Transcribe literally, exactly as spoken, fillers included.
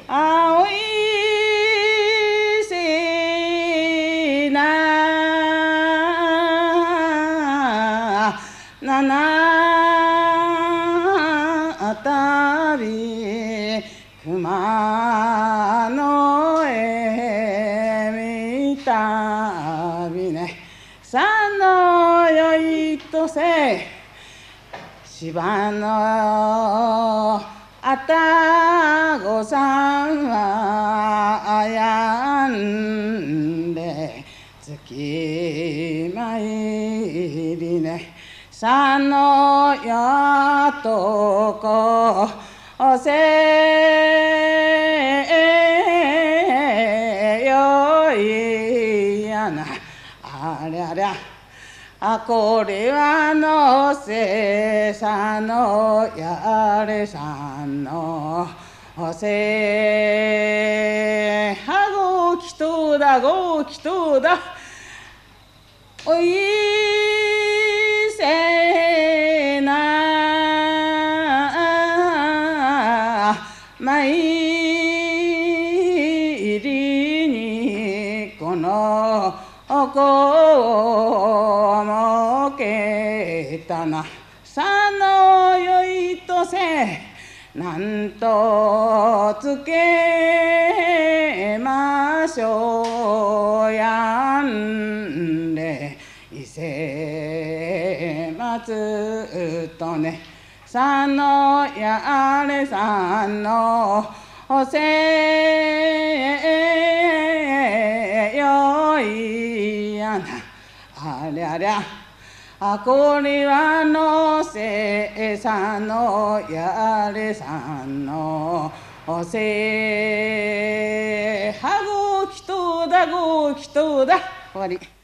青いせな七あたり熊の絵みたびねさのよいとせ芝のあたごさんはやんで月参りねさのやとこせよいやなありゃりゃあこれはのせさのやれさんのせはごきとだごきとだおいせな参りにこの子もけたなさのよいとせなんとつけましょうやんで伊勢松とねさのやれさんのせよいやなありゃりゃあこれはのせさのやれさんのせはごきとだごきとだ終わり。